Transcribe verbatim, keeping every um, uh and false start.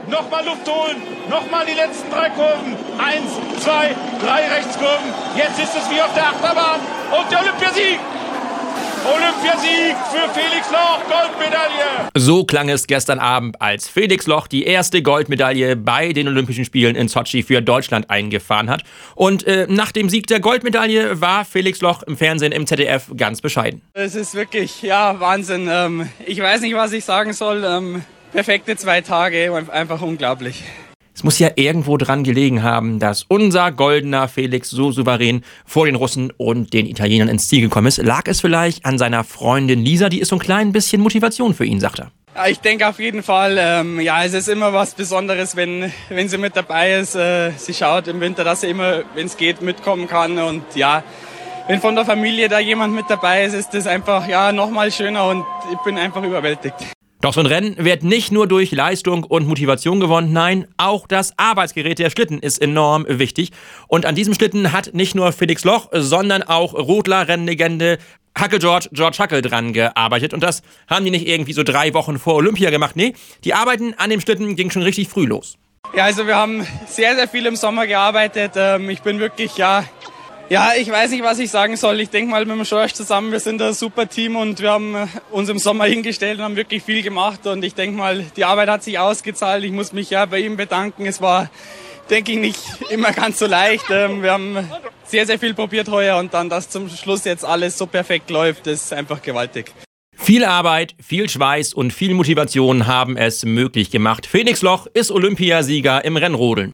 Nochmal Luft holen. Nochmal die letzten drei Kurven. Eins, zwei, drei Rechtskurven. Jetzt ist es wie auf der Achterbahn. Und der Olympiasieg. Olympiasieg für Felix Loch, Goldmedaille. So klang es gestern Abend, als Felix Loch die erste Goldmedaille bei den Olympischen Spielen in Sotschi für Deutschland eingefahren hat. Und äh, nach dem Sieg der Goldmedaille war Felix Loch im Fernsehen im Z D F ganz bescheiden. Es ist wirklich, ja, Wahnsinn. Ähm, ich weiß nicht, was ich sagen soll. Ähm, perfekte zwei Tage, einfach unglaublich. Es muss ja irgendwo dran gelegen haben, dass unser goldener Felix so souverän vor den Russen und den Italienern ins Ziel gekommen ist. Lag es vielleicht an seiner Freundin Lisa? Die ist so ein klein bisschen Motivation für ihn, sagt er. Ja, ich denke auf jeden Fall, ähm, ja, es ist immer was Besonderes, wenn, wenn sie mit dabei ist. Äh, sie schaut im Winter, dass sie immer, wenn es geht, mitkommen kann. Und ja, wenn von der Familie da jemand mit dabei ist, ist das einfach ja nochmal schöner und ich bin einfach überwältigt. Doch so ein Rennen wird nicht nur durch Leistung und Motivation gewonnen, nein, auch das Arbeitsgerät der Schlitten ist enorm wichtig. Und an diesem Schlitten hat nicht nur Felix Loch, sondern auch Rodler-Rennlegende Huckel George, George Huckel dran gearbeitet. Und das haben die nicht irgendwie so drei Wochen vor Olympia gemacht. Nee, die Arbeiten an dem Schlitten gingen schon richtig früh los. Ja, also wir haben sehr, sehr viel im Sommer gearbeitet. Ich bin wirklich, ja... Ja, ich weiß nicht, was ich sagen soll. Ich denke mal mit dem Schorsch zusammen, wir sind ein super Team und wir haben uns im Sommer hingestellt und haben wirklich viel gemacht. Und ich denke mal, die Arbeit hat sich ausgezahlt. Ich muss mich ja bei ihm bedanken. Es war, denke ich, nicht immer ganz so leicht. Wir haben sehr, sehr viel probiert heuer und dann, dass zum Schluss jetzt alles so perfekt läuft, ist einfach gewaltig. Viel Arbeit, viel Schweiß und viel Motivation haben es möglich gemacht. Felix Loch ist Olympiasieger im Rennrodeln.